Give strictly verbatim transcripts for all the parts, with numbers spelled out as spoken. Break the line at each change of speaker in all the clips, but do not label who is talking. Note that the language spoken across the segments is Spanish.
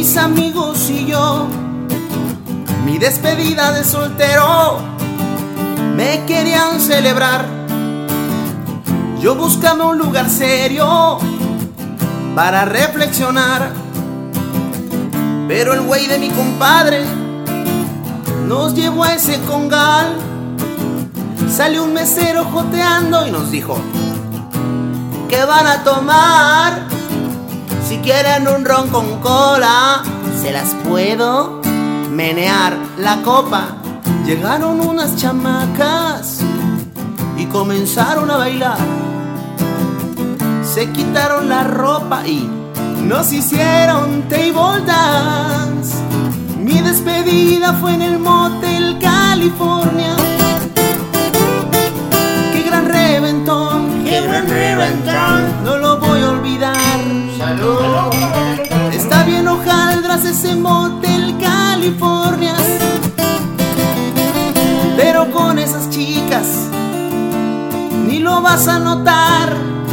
mis amigos y yo, mi despedida de soltero, me querían celebrar. Yo buscaba un lugar serio para reflexionar, pero el güey de mi compadre nos llevó a ese congal. Salió un mesero joteando y nos dijo: ¿qué van a tomar? Si quieren un ron con cola, se las puedo menear la copa. Llegaron unas chamacas y comenzaron a bailar. Se quitaron la ropa y nos hicieron table dance. Mi despedida fue en el Motel California. ¡Qué gran reventón!
¡Qué gran reventón!
No lo voy a olvidar.
¡Salud!
Está bien hojaldras ese Motel California, pero con esas chicas ni lo vas a notar.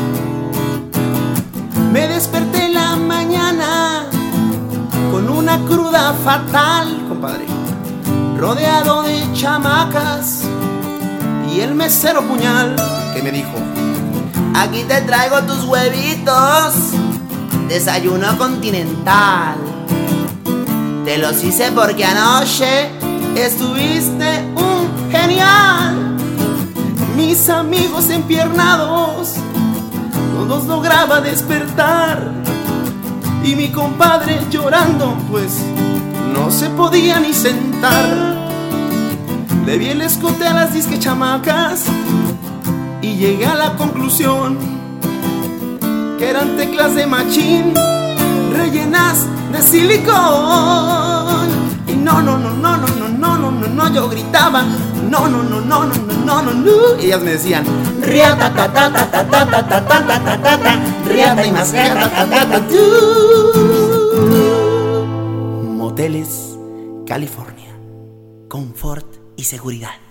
Me desperté en la mañana con una cruda fatal, compadre, rodeado de chamacas y el mesero puñal que me dijo: aquí te traigo tus huevitos, desayuno continental. Te los hice porque anoche estuviste un genial. Mis amigos empiernados no nos lograba despertar, y mi compadre llorando pues no se podía ni sentar. Le vi el escote a las disque chamacas y llegué a la conclusión que eran teclas de machín rellenas de silicón. Y no, no, no, no, no, no, no, no, no, no, yo gritaba: no, no, no, no, no, no, no, no. Y ellas me decían: riata, ta, ta, ta, ta, ta, ta, ta, ta, ta, ta, ta, ta, riata y más riata, ta, ta, ta, tu. Moteles California, confort y seguridad.